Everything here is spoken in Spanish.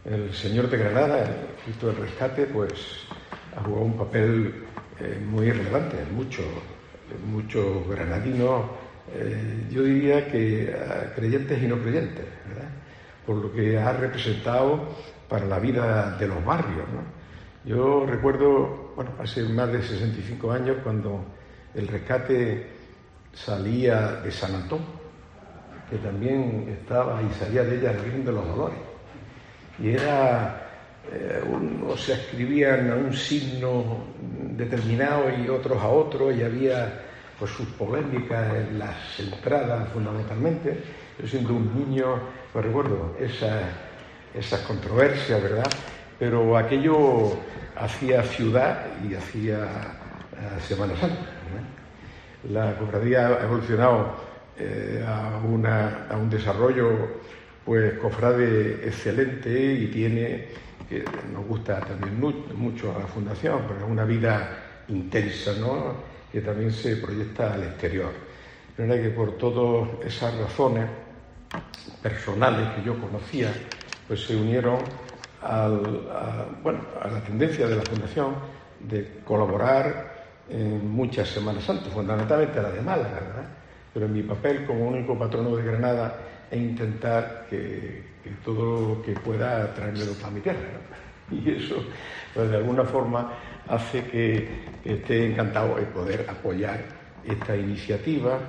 El Señor de Granada, el Cristo del Rescate, pues ha jugado un papel muy relevante en muchos granadinos, yo diría que creyentes y no creyentes, ¿verdad? Por lo que ha representado para la vida de los barrios, ¿no? Yo recuerdo, hace más de 65 años, cuando el Rescate salía de San Antón, que también estaba y salía de ella el Virgen de los Dolores. Y era, unos se escribían a un signo determinado y otros a otro, y había pues sus polémicas en las entradas fundamentalmente. Yo siendo un niño, pues recuerdo esas controversias, ¿verdad? Pero aquello hacía ciudad y hacía Semana Santa, ¿no? La cofradía ha evolucionado a un desarrollo pues cofrade excelente y tiene, que nos gusta también mucho a la Fundación, porque es una vida intensa, ¿no? Que también se proyecta al exterior. De manera que por todas esas razones personales que yo conocía, pues se unieron a la tendencia de la Fundación de colaborar en muchas Semanas Santas, fundamentalmente la de Málaga, ¿verdad? Pero en mi papel como único patrono de Granada e intentar que todo lo que pueda traérmelo para mi tierra, ¿no? Y eso, pues de alguna forma, hace que esté encantado de poder apoyar esta iniciativa